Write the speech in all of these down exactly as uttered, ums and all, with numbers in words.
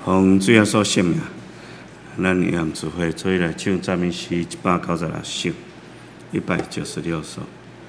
洪主要所信命，咱以暗智慧，所以来唱赞美诗一百九十六首，一百九十六首。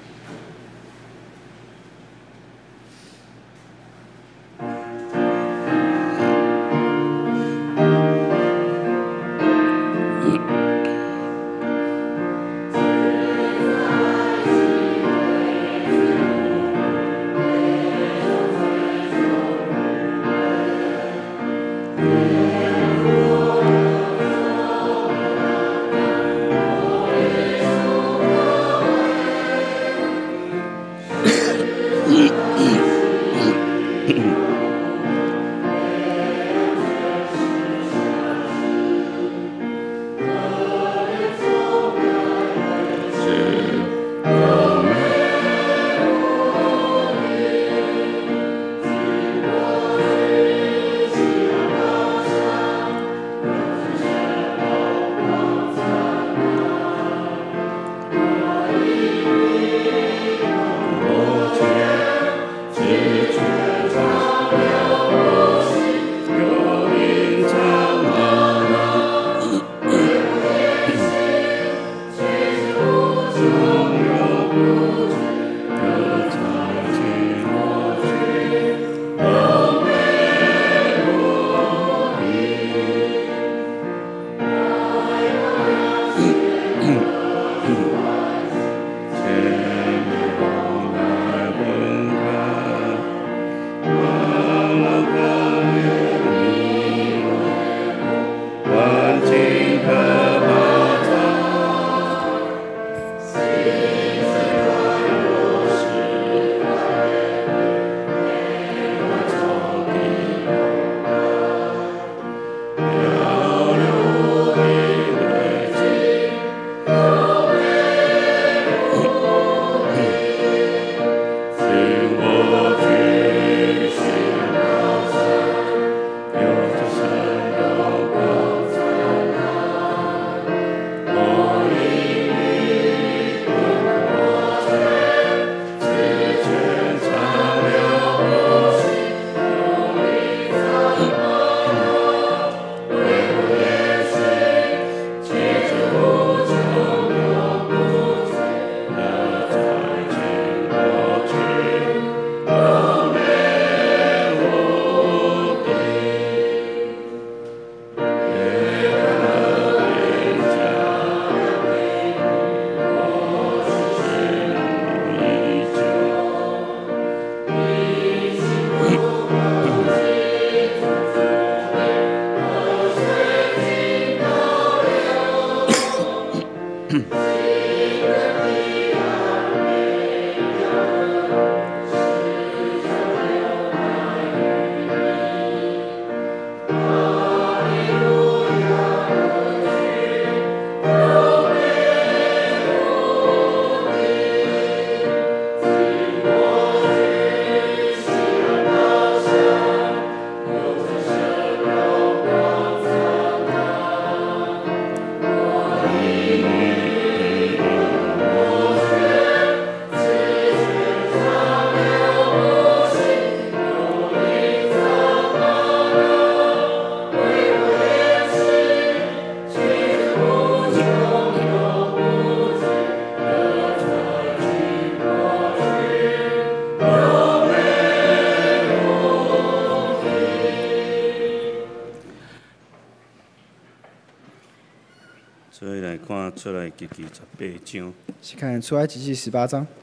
所以来看出来记记十八章。 是看出埃及记十八章。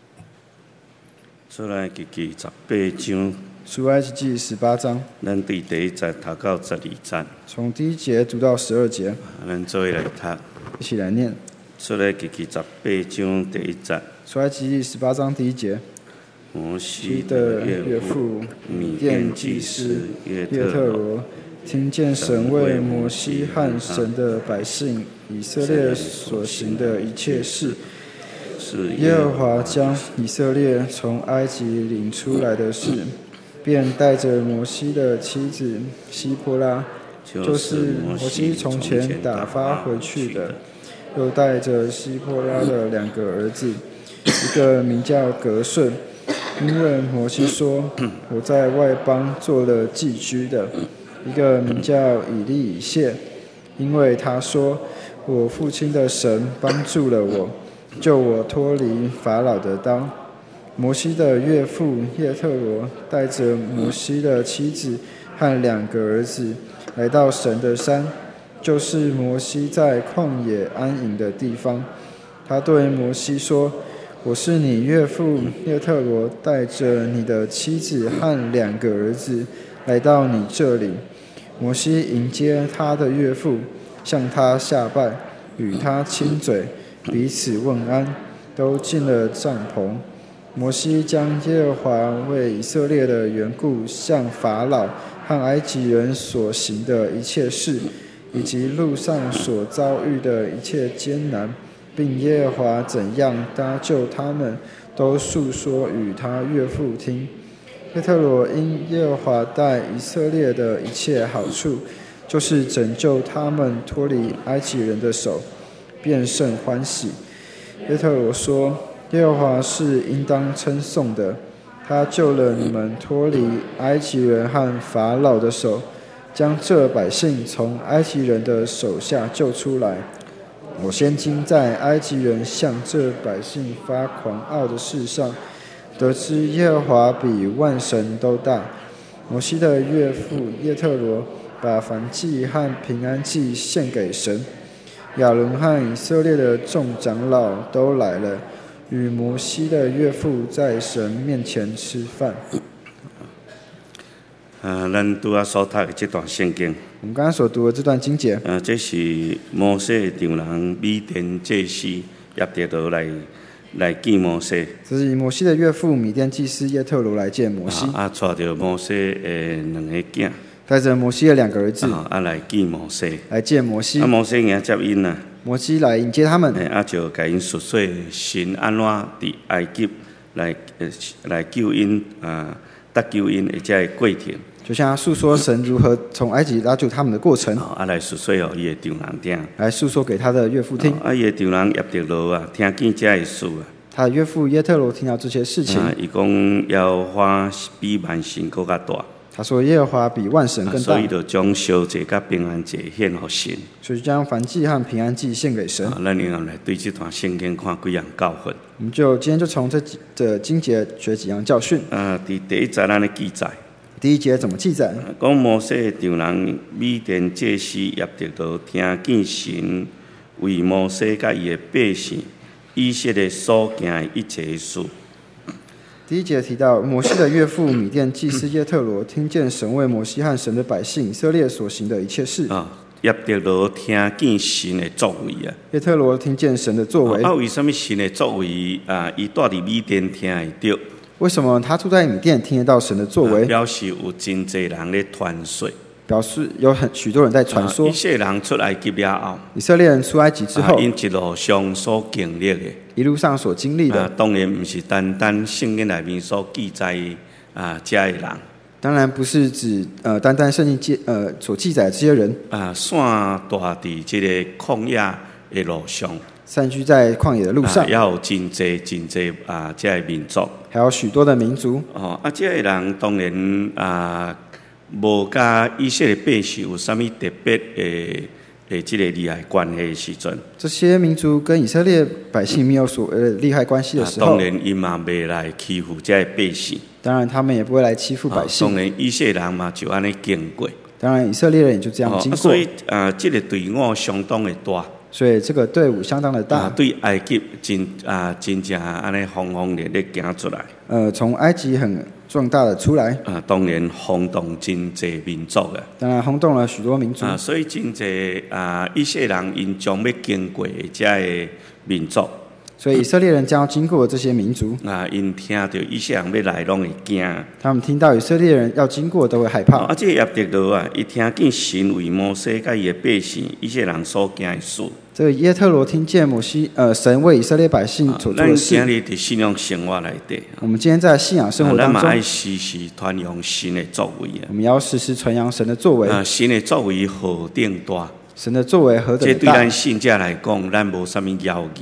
出来记记十八章。 出埃及记十八章。 咱伫第一节读到十二节。 从第一节读到十二节。 咱做伙来读。 一起来念。 出来记记十八章第一节。 出埃及记十八章第一节。 摩西的岳父米甸祭司约特罗。 听见神为摩西和神的百姓以色列所行的一切事，耶和华将以色列从埃及领出来的事，便带着摩西的妻子希波拉，就是摩西从前打发回去的，又带着希波拉的两个儿子，一个名叫革顺，因为摩西说：“我在外邦做了寄居的。” 一个名叫以利以谢，因为他说：“我父亲的神帮助了我，救我脱离法老的刀。”摩西的岳父叶特罗带着摩西的妻子和两个儿子来到神的山，就是摩西在旷野安营的地方。他对摩西说：“我是你岳父叶特罗带着你的妻子和两个儿子来到你这里。”摩西迎接他的岳父，向他下拜，与他亲嘴，彼此问安，都进了帐篷。摩西将耶和华为以色列的缘故向法老和埃及人所行的一切事，以及路上所遭遇的一切艰难，并耶和华怎样搭救他们，都述说与他岳父听。叶特罗因耶和华待以色列的一切好处，就是拯救他们脱离埃及人的手，便甚欢喜。叶特罗说：“耶和华是应当称颂的，他救了你们脱离埃及人和法老的手，将这百姓从埃及人的手下救出来。我先经在埃及人向这百姓发狂傲的事上，得知耶和华比万神都大。”摩西的岳父叶特罗把燔祭和平安祭献给神。亚伦和以色列的众长老都来了，与摩西的岳父在神面前吃饭。 啊，咱拄仔所读的这段圣经， 我们刚刚所读的这段经节， 啊，这是摩西的丈人米甸祭司叶特罗来来见摩西。 这是摩西的岳父米甸祭司叶特罗来见摩西， 啊，带着摩西的两个囝， 带着摩西的两个儿子， 啊，来见摩西， 来见摩西。 啊，摩西迎接因啊， 摩西来迎接他们， 啊，就甲因述说神安怎伫埃及来来救因啊，得救因的这个过程。 就像他诉说神如何从埃及拉救他们的过程， 啊，来述说哦，伊的丈人听， 来诉说给他的岳父听。 啊，伊的丈人叶特罗啊，听见这个事啊， 他的岳父耶特罗听到这些事情， 伊讲耶和华比万神更加大。 他说耶和华比万神更大， 所以就将烧祭甲平安祭献给神， 所以将燔祭和平安祭献给神。 啊，咱然后来对这段圣经看几样教训。 我们就今天就从这几的经节学几样教训。 啊，伫第一节咱的记载， 第一节怎么记载？ 讲摩西的丈人米甸祭司叶特罗听见神为摩西甲伊的百姓以色列所行的一切事。 第一节提到摩西的岳父米甸祭司耶特罗听见神为摩西和神的百姓以色列所行的一切事。 啊，叶特罗听见神的作为啊。 耶特罗听见神的作为。 啊，为什么神的作为啊？伊住伫米甸听会到？ 为什么他住在米甸听得到神的作为？ 啊、表示有真侪人咧传说。 表示有很许多人在传说， 以色列人出埃及了后， 以色列人出埃及之后， 因、啊、一路上所经历的， 一路上所经历的， 啊、当然不是单单圣经里面所记载啊这些人， 当然不是指呃单单圣经记呃所记载的这些人啊，散大伫这个旷野的路上， 散居在旷野的路上， 也、啊、有真侪真侪啊这些民族， 还有许多的民族。 哦，啊，这些人当然啊。无甲以色列百姓有啥物特别诶诶，即个利害关系的时阵， 这些民族跟以色列百姓没有所谓的利害关系的时候， 啊、当然伊嘛袂来欺负这些百姓。 当然他们也不会来欺负百姓。 啊、当然以色列人嘛就安尼经过。 当然以色列人也就这样经过。 哦啊、所以啊，这个队伍相当的大。 所以这个队伍相当的大。 啊、对埃及真啊真正安尼轰轰烈烈行出来。 呃，从埃及很壮大的出来。 啊，当然轰动真侪民族啊。 当然轰动了许多民族。 啊，所以真侪啊以色列人因将要经过的这个民族。 所以以色列人将要经过这些民族啊，因听到以色列人要来，拢会惊。 他们听到以色列人要经过，都会害怕。 啊，这叶特罗啊，伊听见神为摩西甲伊的百姓以色列人所行的事。 这个耶特罗听见摩西呃神为以色列百姓所做的事。 咱今日伫信仰生活内底， 我们今天在信仰生活当中， 咱嘛爱时时传扬神的作为啊。 我们要时时传扬神的作为。 啊，神的作为何等大！ 神的作为何等大！ 这对咱信者来讲，咱无啥物要义。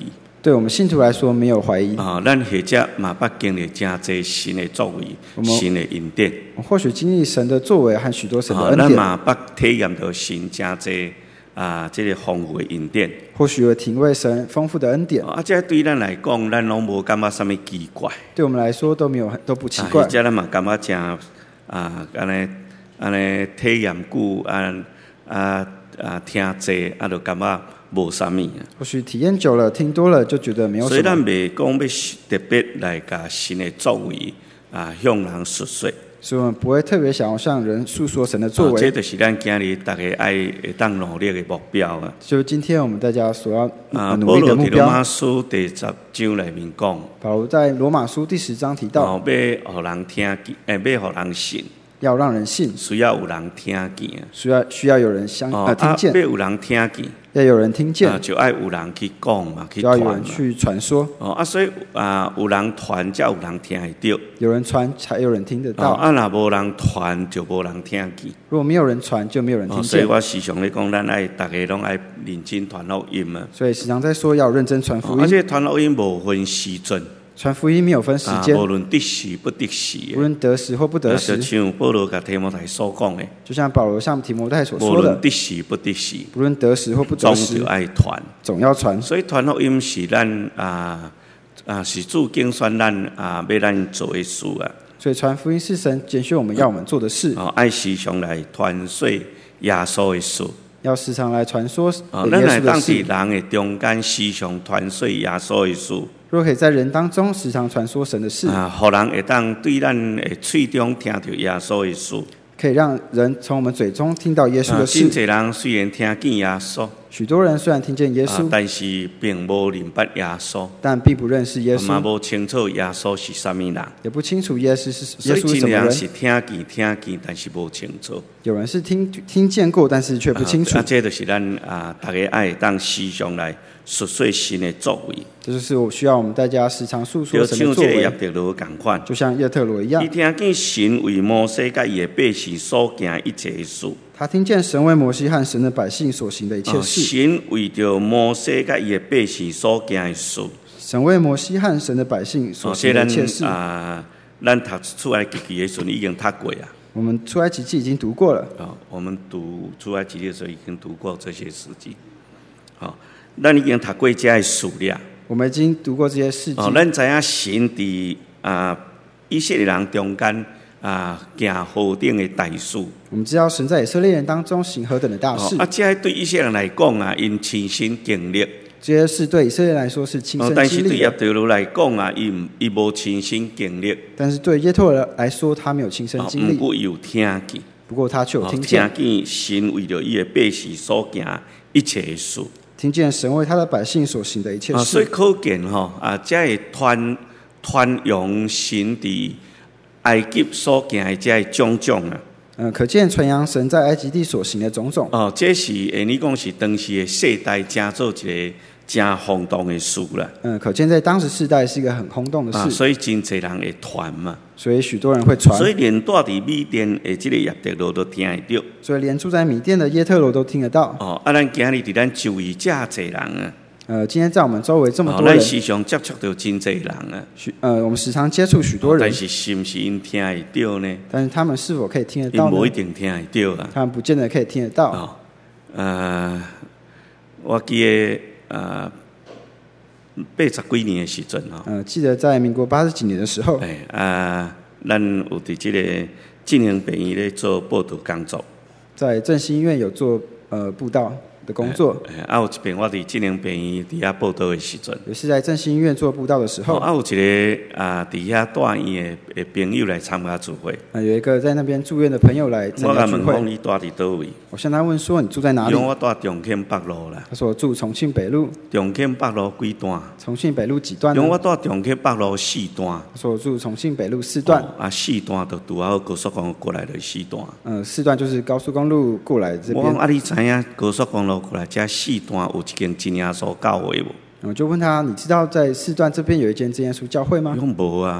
对我们信徒来说没有怀疑。 啊，咱或者嘛捌经历真侪神的作为，神的恩典。 或许经历神的作为和许多神的恩典。 咱嘛捌体验到神真侪啊，这个丰富的恩典。 或许有体会神丰富的恩典。 啊，这对咱来讲，咱拢无感觉什么奇怪。 对我们来说都没有都不奇怪。 或者咱嘛感觉真啊，安尼安尼体验久，啊啊啊听济，啊就感觉无啥物。 或许体验久了，听多了，就觉得没有什么。 所以咱袂讲要特别来甲神的作为啊向人述说。 所以我们不会特别想要向人诉说神的作为。 这就是咱今日大家爱会当努力的目标啊。 就是今天我们大家所要啊努力的目标。 保罗在罗马书第十章里面讲， 保罗在罗马书第十章提到， 哦，要互人听见，诶，要互人信。 要让人信， 需要有人听见， 需要需要有人相、 哦、 呃听见， 要有人听见， 要有人听见， 啊、就爱有人去讲嘛，去就要有传人去传说。 哦啊，所以啊，有人传才有人听得到， 有人传才有人听得到。 哦、啊，若无人传就无人听见。 如果没有人传，就没有人听见。 哦、所以我时常咧讲，咱爱大家拢爱认真传福音啊。 所以时常在说要认真传福音。 哦、而且传福音无分时阵。 传福音没有分时间， 无论得时不得时， 无论得时或不得时， 就像保罗甲提摩太所讲的， 就像保罗向提摩太所说的， 无论得时不得时， 无论得时或不得时， 总就爱传， 总要传。 所以传福音是咱啊啊是主拣选咱啊要咱做的事啊。 所以传福音是神拣选我们要我们做的事。 哦，爱时常来传说耶稣的事。 要时常来传说耶稣的事。咱来当伫人的中间，时常传说耶稣的事。 若可以在人当中时常传说神的事， 啊，互人会当对咱的嘴中听到耶稣的事， 可以让人从我们嘴中听到耶稣的事。 真侪人虽然听见耶稣， 许多人虽然听见耶稣， 啊、但是并无明白耶稣， 但并不认识耶稣， 嘛无清楚耶稣是啥物人， 也不清楚耶稣是耶稣是什么人。 所以真人是听见听见，但是无清楚。 有人是听听见过，但是却不清楚。 啊，这就是咱啊，大家爱当时常来述说神的作为。 这就是我需要我们大家时常诉说神的作为。 就像这个叶特罗同款， 就像叶特罗一样。 伊听见神为摩西甲伊的百姓所行一切的事。 他听见神为摩西和神的百姓所行的一切事。 哦、神为着摩西甲伊的百姓所行的事。 神为摩西和神的百姓所行的一切事。 啊，咱读出来记记的时候已经读过啊。 我们出埃及记已经读过了。 哦，我们读出埃及记的时候已经读过这些事迹。好、哦，咱已经读过这些事了。 我们已经读过这些事迹。 哦，咱知影神伫啊以色列人中间啊行何等的大事。 我们知道神在以色列人当中行何等的大事。 哦、啊，这对以色列人来讲啊，因亲身经历。 这些事对以色列人来说是亲身经历的。 哦、但是对叶特罗来讲啊，伊伊无亲身经历。 但是对耶特罗来说，他没有亲身经历。 不过有听见。 不过他却有听见。 哦、听见神为着伊的百姓所行一切的事。 听见神为他的百姓所行的一切事。 啊、所以可见吼啊，这会传传扬神伫埃及所行的这种种啊。 嗯，可见传扬神在埃及地所行的种种。 哦，这是诶，你讲是当时的世代真做一个真轰动的事啦。 嗯，可见在当时世代是一个很轰动的事。 啊，所以真侪人会传嘛。 所以许多人会传。 所以连住伫米甸的这个叶特罗都听得到。 所以连住在米甸的耶特罗都听得到。 哦，啊，咱今日伫咱周围这侪人啊。 呃，今天在我们周围这么多人， 咱、哦、时常接触到真侪人啊。 许呃，我们时常接触许多人， 哦、但是是不是因听得到呢？ 但是他们是否可以听得到呢？ 因无一定听得到啊。 他们不见得可以听得到。 哦，呃，我记得呃八十几年的时阵哦。 呃，记得在民国八十几年的时候。 哎啊，咱有伫这个进行病院咧做报道工作。在振兴医院有做呃布道的工作。 啊，有一遍我伫智能病院伫遐报道的时阵， 也是在振兴医院做布道的时候。 哦、啊，有一个啊伫遐住院的朋友来参加聚会。 啊，有一个在那边住院的朋友来参加聚会。 我甲问讲你住伫倒位？ 我向他问说你住在哪里？ 因为我住重庆北路啦。 他说我住重庆北路。 重庆北路几段？ 重庆北路几段呢？ 因为我住重庆北路四段。 他说我住重庆北路四段。 哦、啊，四段就拄好高速公路过来的四段。 嗯，四段就是高速公路过来这边。 我讲啊，你知影高速公路过来这四段有一间真耶稣教会无？ 我就问他，你知道在四段这边有一间真耶稣教会吗？ 讲无啊。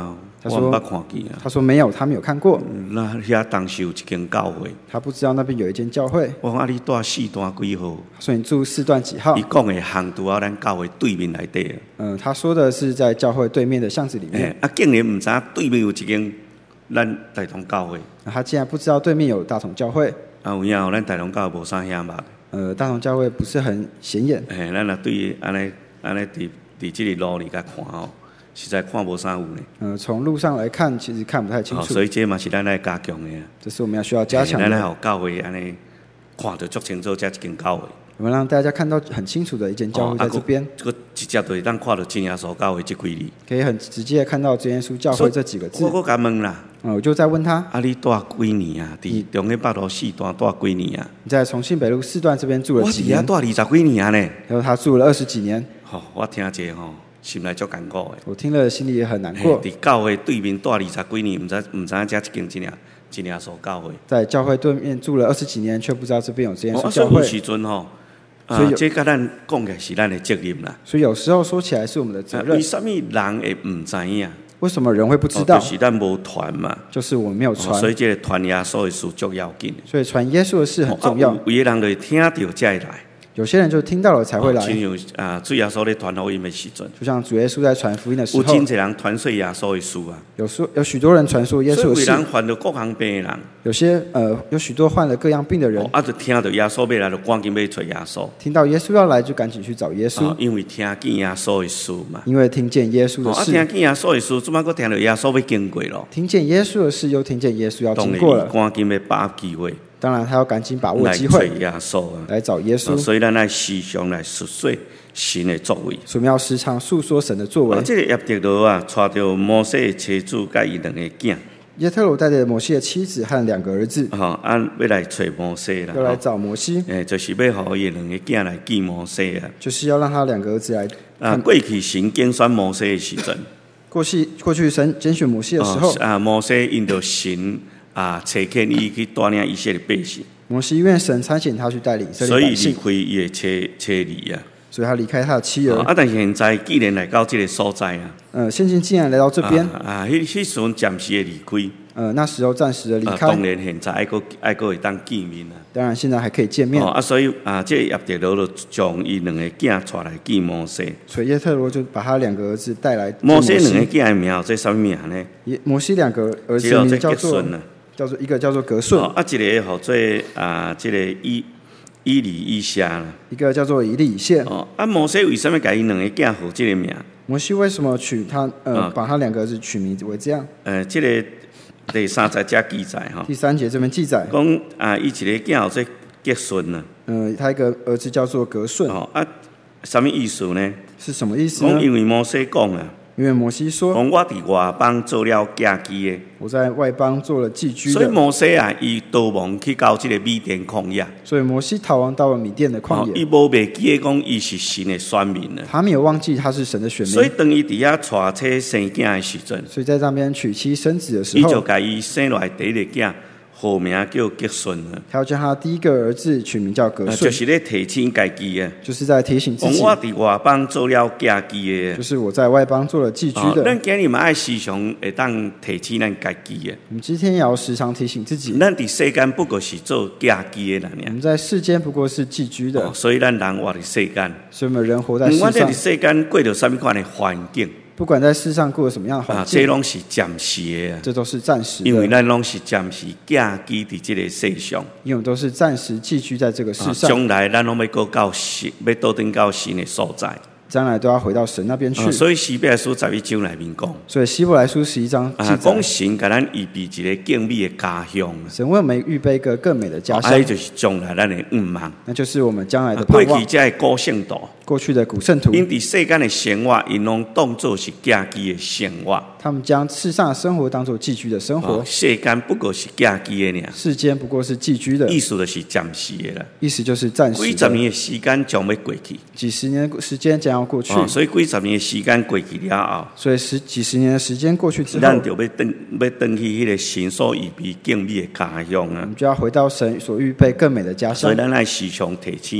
他说我毋捌看见啊。 他说没有，他没有看过。 那遐当时有一间教会， 他不知道那边有一间教会。 我讲啊，你住四段几号？ 所以你住四段几号？ 伊讲的巷拄啊，咱教会对面内底。 嗯，他说的是在教会对面的巷子里面。 欸、啊，竟然毋知影对面有一间咱大同教会。 啊、他竟然不知道对面有大同教会。 啊，有影哦，咱大同教会无啥遐捌。 呃，大同教会不是很显眼。 诶、欸，咱若对安尼安尼伫伫即个路里甲看吼，实在看无啥有呢。 呃，从路上来看，其实看不太清楚。 哦、所以这嘛是咱来加强的啊。 这是我们要需要加强的。 咱来互教会安尼看得足清楚，这一间教会。 我们让大家看到很清楚的一间教会在这边。 这个、哦啊、直接就当看到真耶稣教会这几字。 可以很直接看到真耶稣教会这几个字。 我我甲问啦。 嗯，我就在问他。 啊，你住几年啊？伫中央北路四段住几年啊？ 你在重庆北路四段这边住了几年？ 我伫遐住二十几年呢。 然后他住了二十几年。 吼、哦，我听者吼，心内足艰苦的。 我听了心里也很难过。 伫教会对面住二十几年，毋知毋知影遮一间真耶真耶稣教会。 在教会对面住了二十几年，却不知道这边有真耶稣教会。 哦，所以有时阵吼。啊，这甲咱讲起来是咱的责任啦。 所以有时候说起来是我们的责任。 为什么人会唔知影？ 为什么人会不知道？ 哦、就是咱无传嘛。 就是我们没有传、 哦。所以这个传耶稣的事足要紧。 所以传耶稣的事很重要。 哦啊、有的人就听到才会来。 有些人就听到了才会来。 就像啊，主耶稣咧传福音的时阵， 就像主耶稣在传福音的时候， 有真侪人传说耶稣的事啊。 有说有许多人传说耶稣的事。 所以有人患了各行病的人。 有些呃，有许多患了各样病的人。 哦、啊，就听到耶稣要来，就赶紧要找耶稣。 听到耶稣要来，就赶紧去找耶稣。 哦、因为听见耶稣的事嘛。 因为听见耶稣的事。 哦、啊，听见耶稣的事，怎么个听到耶稣要经过咯？ 听见耶稣的事，又听见耶稣要经过了。 赶紧要把握机会。 当然，他要赶紧把握机会来找耶稣啊， 来找耶稣。 哦、所以咱来时常来述说神的作为。 所以我们要时常诉说神的作为。 啊，这个耶特罗啊，带着摩西的妻子甲伊两个囝。 耶特罗带着摩西的妻子和两个儿子。 吼、哦，按要来找摩西啦。 要来找摩西。 诶，就是要互伊两个囝来见摩西啊。 就是要让他两个儿子来。 啊，过去神拣选摩西的时阵。 过去过去神拣选摩西的时候。 哦、啊，摩西因着神。啊，差遣伊去带领以色列百姓。 摩西愿神差遣他去带领以色列百姓， 所以离开伊的妻妻儿啊。 所以他离开他的妻儿。 啊，但是现在既然来到这个所在啊， 呃，现今既然来到这边， 啊，迄迄时阵暂时的离开。 呃，那时候暂时的离开。 啊、当然现在爱个爱个会当见面啊。 当然现在还可以见面。 哦、啊，所以啊，这耶特罗就将伊两个囝带来见摩西。 所以耶特罗就把他两个儿子带来。 摩西两个囝的名这什么名呢？ 摩西两个儿子名叫做。叫做一个叫做格顺、 哦，啊，一个叫做啊，这个以以利以下啦， 一个叫做以利以谢。 哦，啊，摩西为什么给伊两个囝号这个名？ 摩西为什么取他呃、哦、把他两个儿子取名为这样？ 呃，这个第三节加记载哈。 第三节这边记载， 讲啊，伊一个囝叫做格顺啊。 呃，他一个儿子叫做格顺。 哦啊，什么意思呢？ 是什么意思呢？ 讲因为摩西讲啊。 因为摩西说：“ 我伫外邦做了寄居的， 我在外邦做了寄居的。” 所以摩西啊，伊逃亡去到这个米甸曠野。 所以摩西逃亡到了米甸的旷野。 伊无袂记讲伊是神的选民了。 他没有忘记他是神的选民。 所以当伊伫遐娶妻生囝的时阵， 所以在那边娶妻生子的时候， 伊就甲伊生落来第一个囝。号名叫格顺啊， 他要将他第一个儿子取名叫格顺， 就是咧提醒家己啊， 就是在提醒自己。 我伫外邦做了寄居的， 就是我在外邦做了寄居的。 咱、哦、今日嘛爱时常会当提醒咱家己啊。 我们今天也要时常提醒自己， 咱伫世间不过是做寄居的人。 我们在世间不过是寄居的， 哦、所以咱人活伫世间， 所以我们人活在世上。 我哋伫世间过着什么款的环境？ 不管在世上过了什么样的环境， 啊，这拢是暂时的啊， 这都是暂时的， 因为咱拢是暂时寄居伫这个世上， 因为我们都是暂时寄居在这个世上。 将、啊、来咱拢要过到神，要倒转到神的所在。 将来都要回到神那边去。 啊、所以希伯来书十一章里面讲， 所以希伯来书十一章啊，讲神给咱预备一个更美的家乡。 神为我们预备一个更美的家乡， 啊，就是将来咱的愿望， 那就是我们将来的盼望。 过去这的古圣徒， 过去的古圣徒， 因伫世间的生活，因拢当作是寄居的生活。 他们将世上的生活当作寄居的生活。 哦、世间不过是寄居的尔， 世间不过是寄居的， 意思就是暂时的啦。 意思就是暂时的。 几十年的时间将要过去， 几十年的时间将要过去。 哦、所以几十年的时间过去了后， 所以十几十年的时间过去之后， 咱就要登要登去迄个神所预备更美的家乡啊！ 我们就要回到神所预备更美的家乡。 所以咱爱时常提醒咱，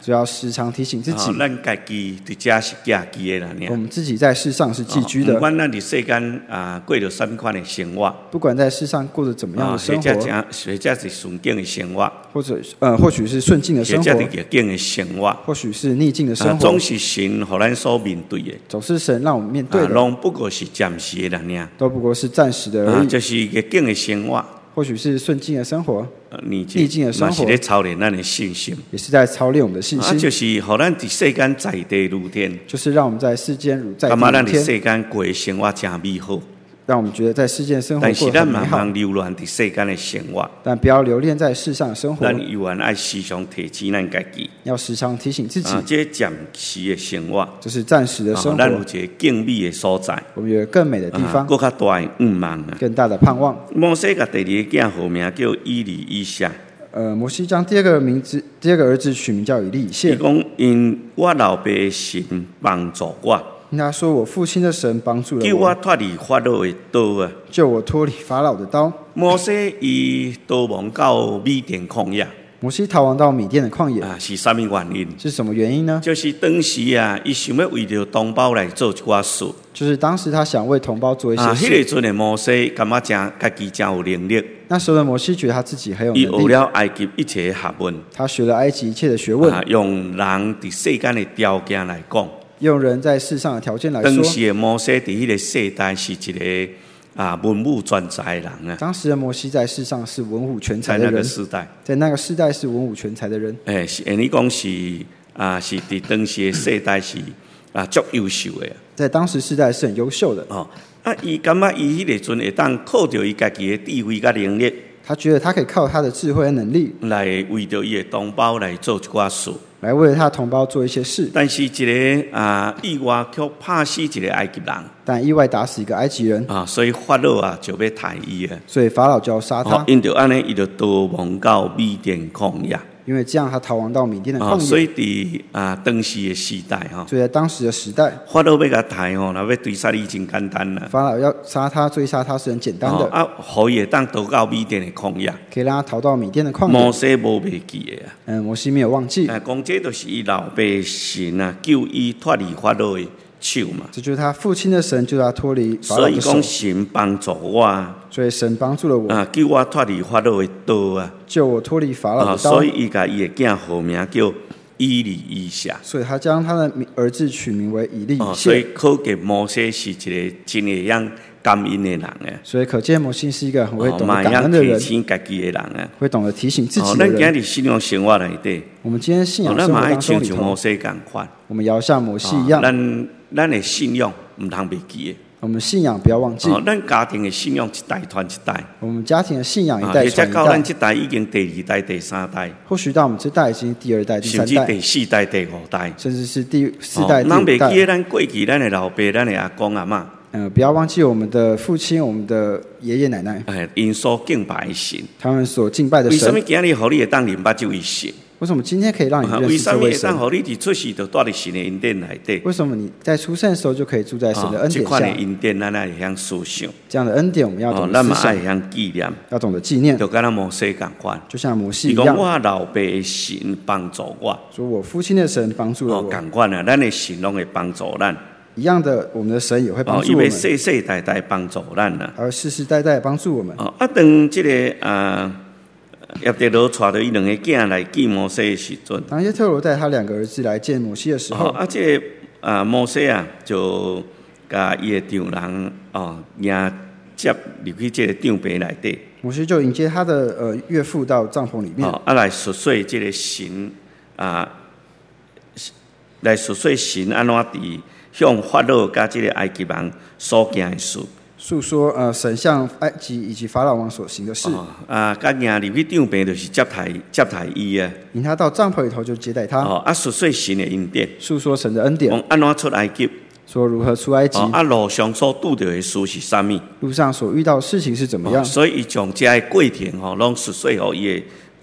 就要时常提醒自己， 哦、咱家己伫遮是寄居的啦， 我们自己在世上是寄居的。 不管咱伫世间啊过着什么款的生活， 不管在世上过着怎么样的生活， 或者是顺境的生活， 或者呃或许是顺境的生活， 或者是逆境的生活， 或许是逆境的生活， 总是神互咱所面对的， 总是神让我们面对的， 拢、啊、不过是暂时的啦， 都不过是暂时的而已。 啊、就是逆境的生活。 或许是顺境的生活， 逆境的生活， 是咧操练咱的信心， 也是在操练我们的信心。 啊，就是互咱伫世间在地如天，就是让我们在世间如在地如天。 感觉咱伫世间过的生活真美好， 让我们觉得在世间生活过得很美好。 但是咱慢慢流乱伫世间的生活， 但不要留恋在世上的生活。 咱永远爱时常提醒咱家己， 要时常提醒自己， 啊，这暂时的生活， 这是暂时的生活。 咱、啊、有一个更美的所在， 我们有一个更美的地方， 更、啊、较大的愿望啊， 更大的盼望。 摩西甲第二个囝号名叫以利以谢。 呃，摩西将第二个名字，第二个儿子取名叫以利以谢。 伊讲因我老爸的神帮助我。 他说：“我父亲的神帮助了我， 救我脱离法老的刀啊！ 救我脱离法老的刀。” 摩西伊逃亡到米甸曠野。 摩西逃亡到米甸的旷野啊，是啥物原因？ 是什么原因呢？ 就是当时啊，伊想要为着同胞来做一寡事。 就是当时他想为同胞做一些事。 啊，迄、那个阵的摩西感觉真家己真有能力。 那时候的摩西觉得他自己很有能力。 伊学了埃及一切的学问。 他学了埃及一切的学问。 啊，用人伫世间的条件来讲。 用人在世上的条件来说， 当时的摩西伫迄个世代是一个啊文武全才的人啊。 当时的摩西在世上是文武全才的人， 在那个时代， 在那个时代是文武全才的人。 诶、欸，是，按你讲是啊，是伫当时的世代是啊足优秀的。 在当时世代是很优秀的。 哦，啊，伊感觉伊迄个阵会当靠着伊家己的智慧甲能力。 他觉得他可以靠他的智慧和能力来为着伊的同胞来做一寡事， 来为了他的同胞做一些事。 但是一个啊意外却拍死一个埃及人， 但意外打死一个埃及人啊，所以法老啊就要杀伊啊， 所以法老就要杀他。 哦、因着安尼，伊就逃亡到米甸曠野。 因为这样，他逃亡到米甸的旷野。 哦、所以伫啊当时的时代哈， 所以在当时的时代， 法老要甲杀吼，那要追杀伊真简单啦。 法老要杀他、追杀他是很简单的。 哦、啊，互伊会当逃到米甸的曠野， 可以让他逃到米甸的曠野。 摩西无忘记的啊。 嗯，摩西没有忘记。 啊，讲这就是伊老爸神啊，救伊脱离法老的手嘛。 这就是他父亲的神，救他脱离法老的手。 所以讲神帮助我。 所以神帮助了我啊，救我脱离法老的刀啊！ 救我脱离法老的刀。啊、 所以伊甲伊的囝号名叫以利以谢。 所以他将他的儿子取名为以利以谢。 哦、所以可见摩西是一个真会晓感恩的人啊。 所以可见摩西是一个很会懂得感恩的人， 提醒家己的人啊， 会懂得提醒自己的人。 哦、咱今日信仰生活内底， 我们今天信仰生活当中里头， 摩西同款， 我们也要像摩西一样。 哦、咱咱的信仰唔通袂记的。 我们信仰不要忘记。 哦，咱家庭的信仰一代传一代。 我们家庭的信仰一代传一代。 到咱这代已经第二代、第三代。 或许到我们这代已经第二代、第三代， 甚至第四代、第五代， 甚至是第四代、第五代。 咱袂记咱过去咱的老爸、咱的阿公阿嬷。 呃，不要忘记我们的父亲、我们的爷爷奶奶。 哎，因所敬拜的神， 他们所敬拜的神。 为什么今日互你会当认捌这位神？ 为什么今天可以让你认识这位神？ 为什么会当互你伫出世就住伫神的恩典内底？ 为什么你在出生的时候就可以住在神的恩典下？这款的恩典，咱爱会晓思想。 这样的恩典，我们要懂得思想。 咱嘛爱会晓纪念， 要懂得纪念。 就跟咱摩西共款， 就像摩西一样。 伊讲我老爸的神帮助我， 说我父亲的神帮助了我。 共款啊，咱的神拢会帮助咱。 一样的，我们的神也会帮助我们。 伊会世世代代帮助咱呐， 而世世代代帮助我们。 哦，啊，当这个啊。叶忒罗带着伊两个囝来见摩西的时阵， 当叶忒罗带他两个儿子来见摩西的时候， 哦、啊，这个啊摩西啊就甲伊的丈人哦迎接入去这个帐篷内底。 摩西就迎接他的呃岳父到帐篷里面， 哦、啊来述说这个神啊，来述说神安怎伫向法老甲这个埃及人所行的事。 诉说呃神向埃及以及法老王所行的事。 哦、啊，甲迎入去帐篷就是接待接待伊啊。 引他到帐篷里头就接待他。 哦，啊，述说神的恩典。 诉说神的恩典。 讲安怎出埃及？ 说如何出埃及？ 哦、啊，路上所拄到的事是啥物？ 路上所遇到的事情是怎么样？ 哦、所以伊将这个过程吼，拢述说互伊的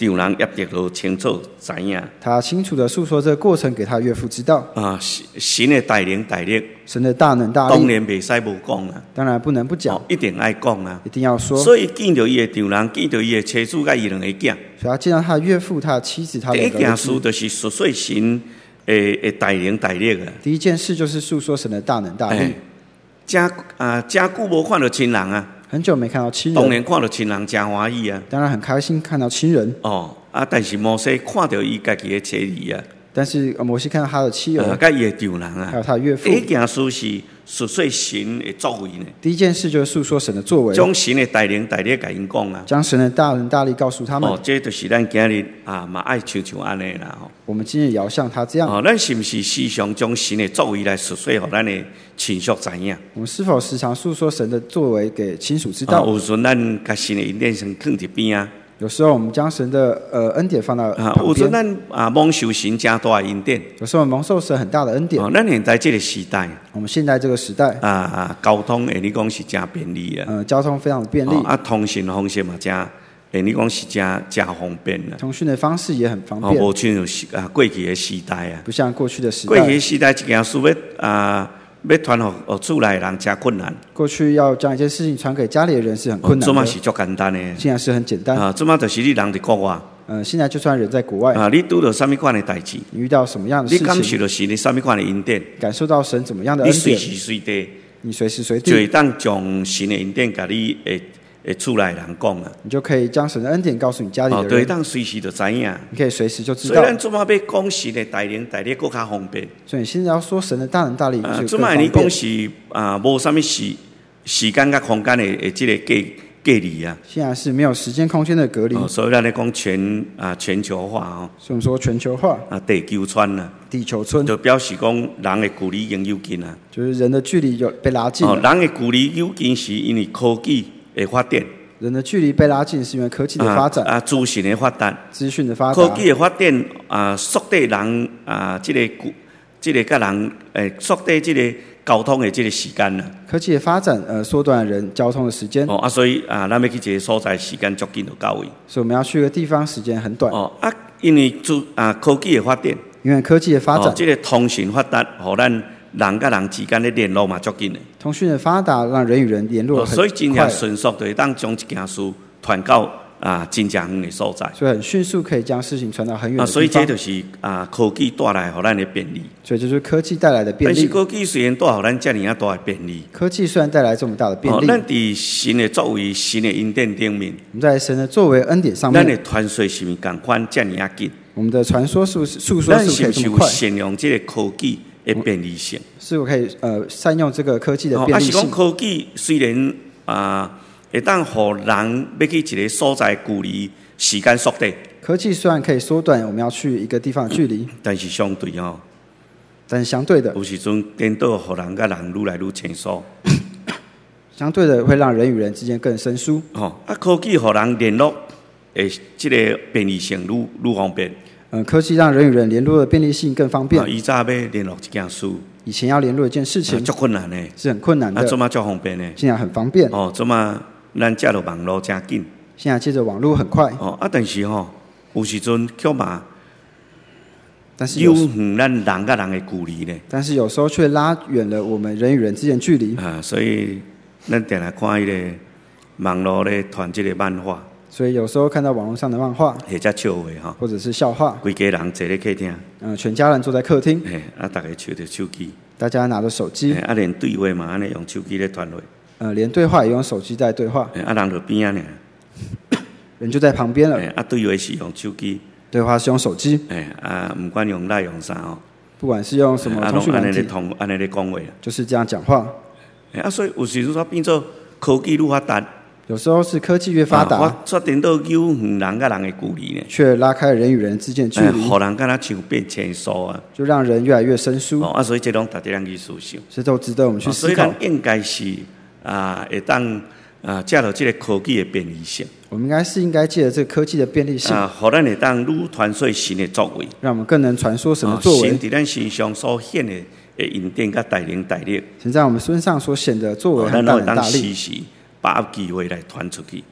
丈人业得都清楚知影。 他清楚的诉说这个过程给他岳父知道。 啊，神的大能大力， 神的大能大力， 当然袂使无讲啊， 当然不能不讲， 哦、一定爱讲啊， 一定要说。 所以见到伊的丈人，见到伊的妻子甲伊两个囝， 所以他见到他的岳父、他的妻子、他的第一件事就是述说神的的大能大力啊。 第一件事就是诉说神的大能大力。 欸真啊，真久无看到亲人啊， 很久没看到亲人， 当然看到亲人真欢喜啊。 当然很开心看到亲人。 哦，啊，但是摩西看到伊家己的妻儿啊， 但是摩西看到他的妻儿， 甲伊的丈人啊， 还有他的岳父。 第一件事是述说神的作为呢。 第一件事就是诉说神的作为， 将神的大能大力甲因讲啊， 将神的大能大力告诉他们。 哦，这就是咱今日啊，嘛爱像像安尼啦吼。 我们今日也要像他这样。 哦，咱是不是时常将神的作为来述说，互咱的亲属知影？ 我们是否时常诉说神的作为给亲属知道？ 哦、有时咱甲神的恩典先放一边啊。 有时候我们将神的呃恩典放到啊， 旁边。 有时咱啊蒙受神真大的恩典。 有时候蒙受神很大的恩典。 哦，咱现在这个时代， 我们现在这个时代啊啊，交通诶，你讲是真便利啊。 呃，交通非常的便利。 哦、啊，通讯方式嘛，真诶，你讲是真真方便啦。 通讯的方式也很方便。 哦，无像啊过去的时代啊。 不像过去的时代。 过去的时代一件事要啊。要传互互厝内人真困难。 过去要将一件事情传给家里的人是很困难的。 这嘛是足简单的。 现在是很简单。 啊，这嘛就是你人伫国外。 呃，现在就算人在国外。 啊，你拄到什么款的代志？ 你遇到什么样的事情？ 你感受到是你什么款的恩典？ 感受到神怎么样的恩典？ 你随时随地， 你随时随地就会当将神的恩典甲你诶诶厝内人讲啊。 你就可以将神的恩典告诉你家里的人。 哦，对，当随时就知影。 你可以随时就知道。 所以咱做嘛要讲神的大能大力，更较方便。 所以你现在要说神的大能大力， 啊， 就做嘛你讲是啊，无什么时时间甲空间的诶，即个隔隔离啊。 现在是没有时间空间的隔离。 哦，所以咱咧讲全啊全球化哦。 所以我们说全球化。 啊，地球村啊。 地球村。 就表示讲人的距离已经有近啊。 就是人的距离有被拉近了。 哦，人的距离有近是因为科技的发展。 人的距离被拉近是因为科技的发展。 啊，资讯的发达。 资讯的发达。 科技的发展啊，缩短人啊，即、这个即、这个甲人诶，缩短即个交通的即个时间啦。 科技的发展，呃，缩短人交通的时间。 哦啊，所以啊，咱要去一个所在，时间足紧就到位。 所以我们要去一个地方，时间很短。 哦啊，因为资啊科技的发展。 因为科技的发展。 哦，即、这个通讯发达，互咱人甲人之间的联络嘛足紧的。 通讯的发达，让人与人联络很快。 哦，所以真正迅速就会当将一件事传到啊真正远的所在。 所以很迅速可以将事情传到很远的地方。 啊，所以这就是啊科技带来互咱的便利。 所以就是科技带来的便利。 但是科技虽然带互咱遮尔啊大的便利。 科技虽然带来这么大的便利。 哦，咱伫神的作为、神的恩典顶面。 我们在神的作为恩典上面。 咱的传说是毋是共款遮尔啊紧？ 我们的传说是不是诉说是不是可以这么快？ 咱是不是有善用这个科技的便利性？ 是否可以呃善用这个科技的便利性？ 哦，啊是讲科技虽然啊会当互人要去一个所在距离时间缩短。 科技虽然可以缩短我们要去一个地方的距离， 但是相对哦， 但是相对的， 有时阵颠倒互人甲人愈来愈清疏。 相对的会让人与人之间更生疏。 哦，啊科技互人联络。诶，这个便利性愈愈方便。 嗯，科技让人与人联络的便利性更方便。 啊，以早要联络一件事， 以前要联络一件事情， 足困难的， 是很困难的。 啊，做嘛足方便的？ 现在很方便。 哦，做嘛咱借着网络真紧。 现在借着网络很快。 哦，啊，但是吼、哦，有时阵却嘛， 但是有远咱人甲人的距离呢。 但是有时候却拉远了我们人与人之间距离。 啊，所以咱定来看迄个网络咧传这个漫画。 所以有时候看到网络上的漫画， 或者笑话哈， 或者是笑话， 规家人坐咧客厅， 嗯，全家人坐在客厅， 嘿，啊，大家手着手机， 大家拿着手机， 啊，连对话嘛，安尼用手机咧传落， 呃，连对话也用手机在对话， 啊，人就边啊呢， 人就在旁边了， 啊，对话是用手机， 对话是用手机， 哎，啊，不管用赖用啥哦， 不管是用什么通讯软体， 通安尼咧讲话， 就是这样讲话， 啊，所以有时阵说变做科技愈发达。 有时候是科技越发达， 我决定到有远人甲人的距离呢， 却拉开人与人之间的距离， 互人敢若像变清疏啊， 就让人越来越生疏。 哦，啊，所以这拢值得咱去思想， 这都值得我们去思考。 所以咱应该是啊，会当啊，借着这个科技的便利性， 我们应该是应该借着这个科技的便利性啊，互咱会当愈传说神的作为， 让我们更能传说神的作为， 神伫咱身上所显的的恩典甲大能大力， 神在我们身上所显的作为和大能大力。 把握机会来传出去。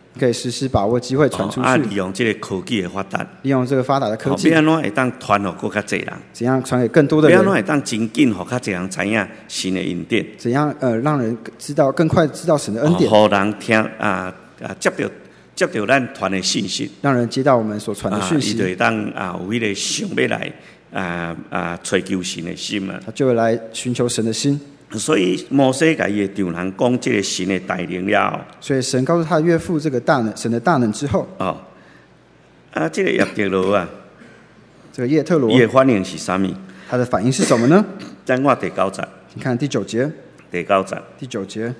可以时时把握机会传出去。 啊，利用这个科技的发达， 利用这个发达的科技， 要安怎会当传互更较侪人？ 怎样传给更多的人？ 要安怎会当真紧，互较侪人知影神的恩典？ 怎样呃让人知道更快知道神的恩典？ 互人听啊啊接到接到咱传的信息， 让人接到我们所传的讯息， 伊就会当啊有迄个想要来啊啊追求神的心啊。 他就会来寻求神的心。 所以摩西甲伊的丈人讲这个神的带领了， 所以神告诉他的岳父这个大能神的大能之后， 哦，啊，这个叶特罗啊， 这个叶特罗， 伊的反应是啥物？ 他的反应是什么呢？ 咱看第九节， 你看第九节， 第九节， 第九节，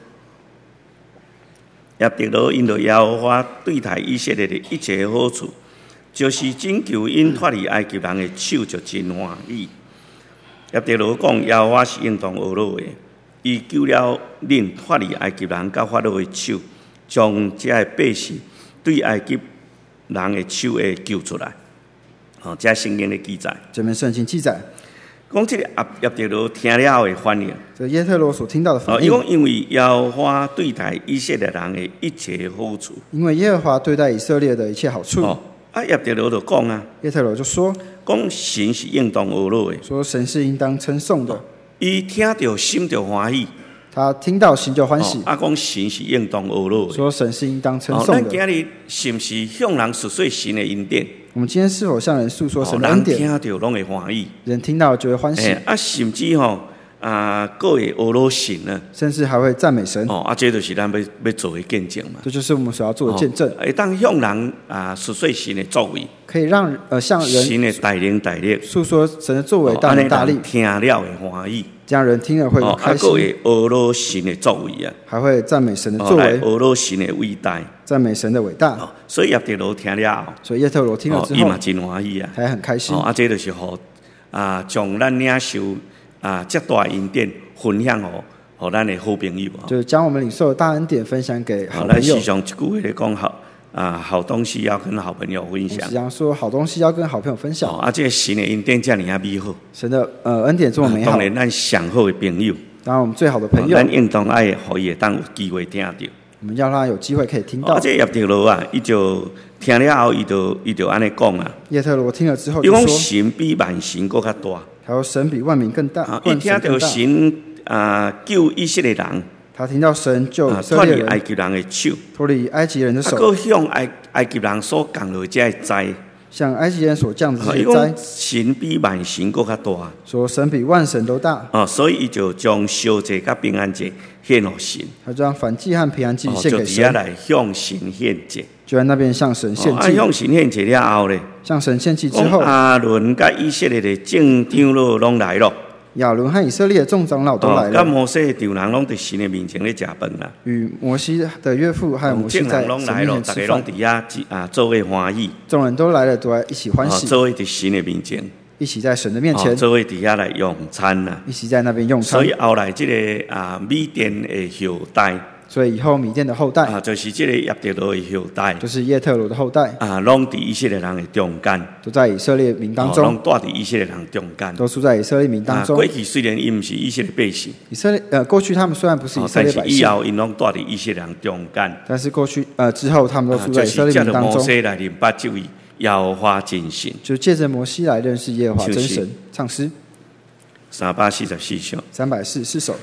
叶特罗因着耶和华对待以色列的一切好处，就是拯救因脱离埃及人的手，就真欢喜。叶特罗讲，耶和华是应当恶罗的，伊救了恁脱离埃及人甲法老的手，将这个百姓对埃及人的手会救出来。哦，这圣经的记载， 这边圣经记载， 讲这个叶叶特罗听了后的反应。 这个耶特罗所听到的反哦，伊应， 讲因为耶和华对待以色列人的一切好处。 因为耶和华对待以色列的一切好处。 哦，啊叶特罗就讲啊， 耶特罗就说， 讲神是应当恶罗的， 说神是应当称颂的， 伊听到心就欢喜。 他听到心就欢喜。 哦、啊，讲神是应当恶罗的， 说神是应当称哦， 颂的。 咱今日是毋是向人述说神的恩典？ 我们今天是否向人诉说哦， 神的恩典？ 人听到拢会欢喜， 人听到就会欢喜， 欸、啊，甚至吼、哦、啊，各会恶罗神呢。 甚至还会赞美神。 哦，啊，这就是咱要要做的见证嘛。 这就是我们所要做的见证， 会当向人啊述说神的作为， 可以让呃向人神的带领带领， 诉说神的作为哦大能大力， 安尼人听了会欢喜。 这样人听了会哦，啊， 开心， 各会恶罗神的作为啊， 还会赞美神的哦， 作为， 来恶罗神的伟大。 赞美神的伟大。 哦，所以叶特罗听了后， 所以耶特罗听了哦， 之后伊嘛，真欢喜啊。 还很开心哦，。啊，这就是互啊，将咱领受啊，这大恩典分享互互咱的好朋友啊。 就是将我们领受的大恩典分享给好好， 朋友咱时。常一句话来讲好啊，好东西要跟好朋友分享时。常说好东西要跟好朋友分哦， 享。 啊，这个神的恩典遮尔啊美好， 神的呃恩典这么美好当，然咱上好的朋友， 当然我们最好的朋友， 咱应当爱互伊会当有机会听到。 我们要让他有机会可以听啊， 到。 这叶特罗啊，伊就听了后，伊就伊就安尼讲啊， 耶特罗听了之后伊讲就说， 神比万神搁较大。 他说神比万民更大， 啊，伊万听到神更大。 神啊救以色列人他听到神救啊以色列人脱离埃及人的手， 脱离埃及人的啊， 手， 搁向埃埃及人所降落这个灾。 向埃及人所降的啊，伊这些灾讲，神比万神搁较大。 说神比万神都大。 哦，所以伊就将烧节甲平安节献互神， 他将反祭和平安祭哦， 献给就伫遐神， 来向神献节。 就在那边向神献哦，啊， 祭。 向神献节了后咧， 向神献祭之讲后， 阿伦甲以色列的众长老拢来咯。 亚伦和以色列的众长老都来哦，甲了， 摩西的丈人拢伫神的面前咧食饭啦。 与摩西的岳父还有摩西众在人拢来咯， 神面大家拢前吃饭。 伫遐啊做伙欢喜， 众人都来了，都来一起欢哦， 喜， 做伙伫神的面前， 一起在神的面前哦，，做伙伫遐来用餐啦。 一起在那边用餐所以。后来即个啊米甸的后代所以以后米甸的后代啊，就是即个叶特罗的后代就是耶特罗的后代， 啊，拢伫以色列人的中间。 都在以色列民当哦中， 拢住伫以色列人中间。 都住在以色列民当啊， 中过。去虽然伊毋是以色列百姓， 以色列呃，过去他们虽然不是以哦色列百姓， 但是以后因拢住伫以色列人中间。 但是过去呃之后他们都啊， 住在以色就是借着列民当中， 摩西来明白这位耶和华真神。 就借着摩西来认识耶和华真就是神。唱诗三百四十四首。 三百四十四首。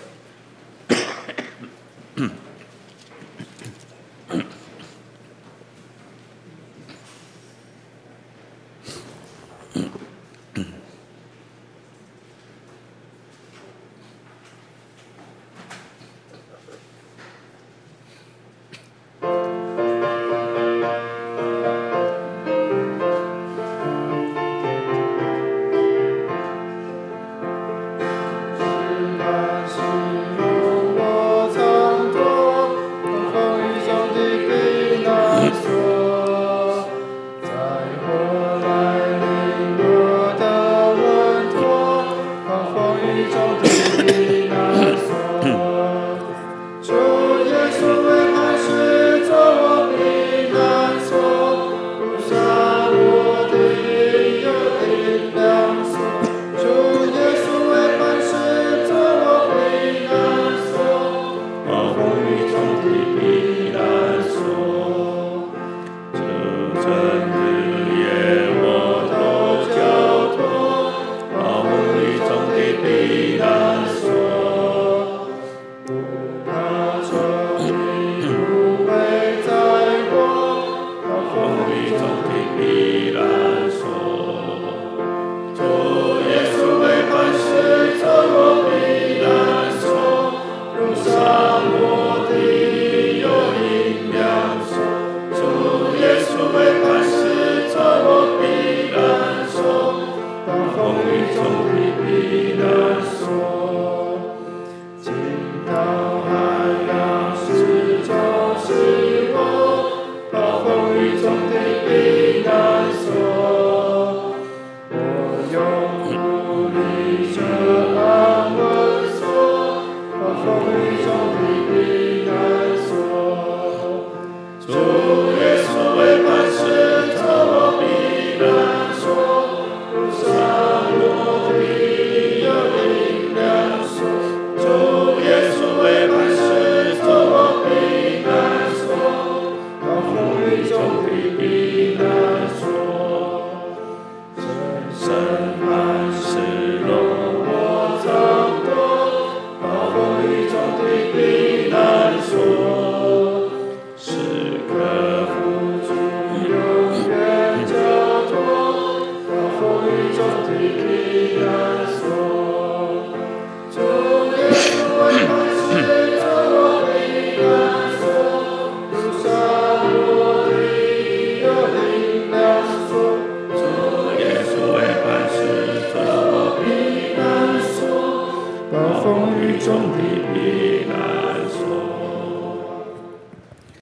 是风雨中的避难所。